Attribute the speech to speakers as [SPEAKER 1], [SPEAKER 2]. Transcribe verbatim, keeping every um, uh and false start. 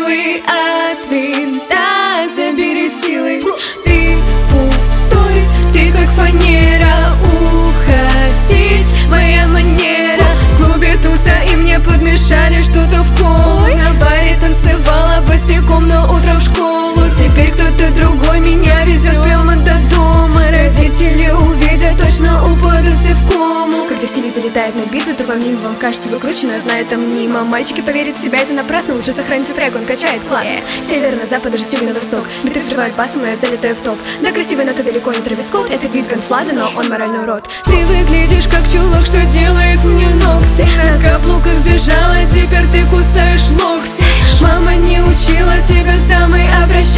[SPEAKER 1] силы от винта, забери силы. Ты пустой, ты как фанера, уходить моя манера. В клубе туса и мне подмешали что-то в колу. На баре танцевала босиком, но утром в школу. Теперь кто-то другой меня везет прямо до дома. Родители увидят, точно упадут все в кому.
[SPEAKER 2] Когда Сиви залетает на битву, то вам миг вам кажется выкручено, знает там мимо. Мальчики поверят в себя, это напрасно, лучше сохраните трек, он качает, класс. yeah. Север на запад, даже с юга на восток. Биты взрывают басом, и я залетаю в топ. Да, красивый, но ты далеко не Трэвис Скотт. Это бит Ганфлада, но он моральный урод.
[SPEAKER 1] Ты выглядишь как чувак, что делает мне ногти. На каблуках сбежала, теперь ты кусаешь локти. Мама не учила тебя с дамой обращаться.